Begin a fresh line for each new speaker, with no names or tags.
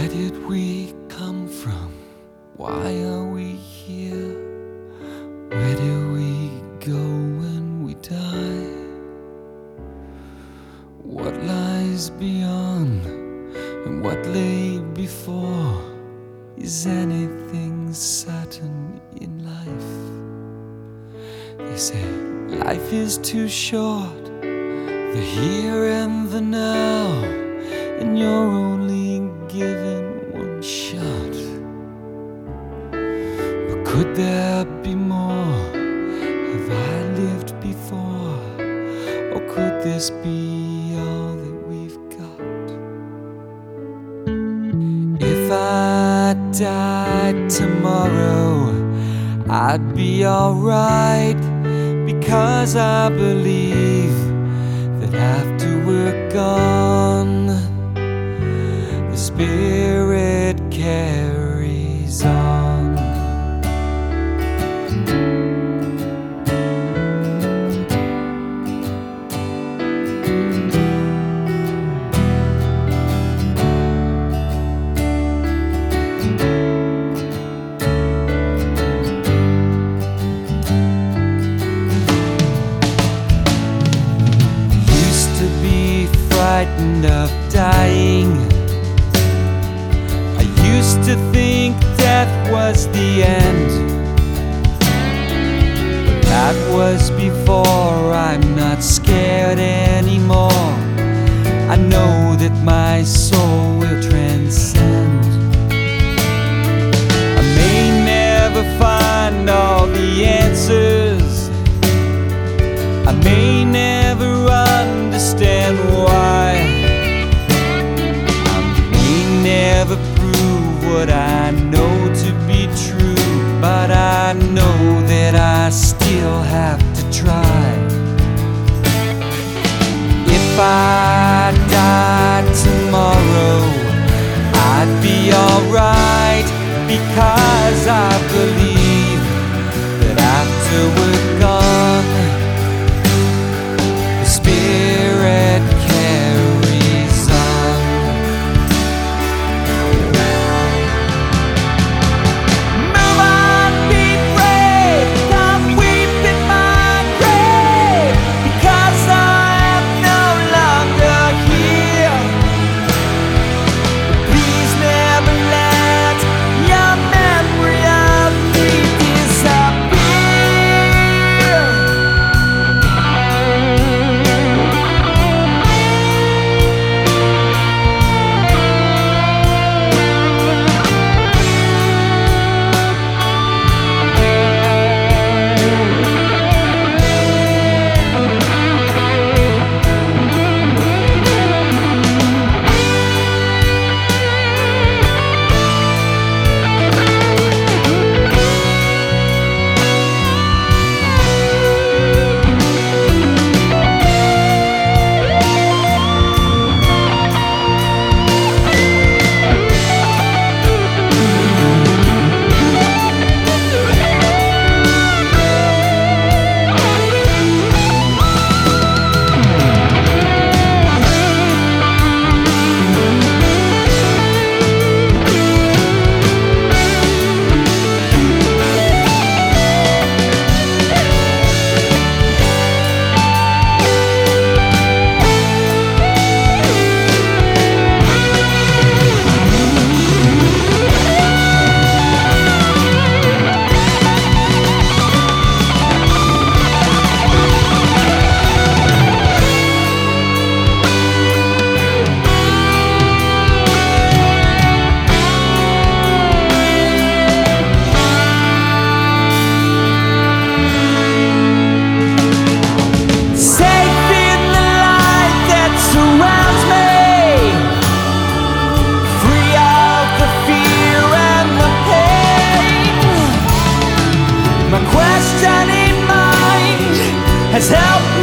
Where did we come from? Why are we here? Where do we go when we die? What lies beyond and what lay before? Is anything certain in life? They say life is too short, the here and the now, and you're only given one shot. But could there be more? Have I lived before? Or could this be all that we've got? If I died tomorrow, I'd be alright, because I believe that after we're gone, the spirit carries on. Frightened of dying, I used to think death was the end, but that was before. I'm not scared anymore. I know that my soul will transcend. I may never find all the answers, I may never understand why, I may never prove what I know to be true, but I know that I still have to try. If I died tomorrow, I'd be alright, because I believe that after we're gone, spirit carries on. Move on, be brave, don't weep in my grave, because I am no longer here. Please never let your memory of me disappear. Has helped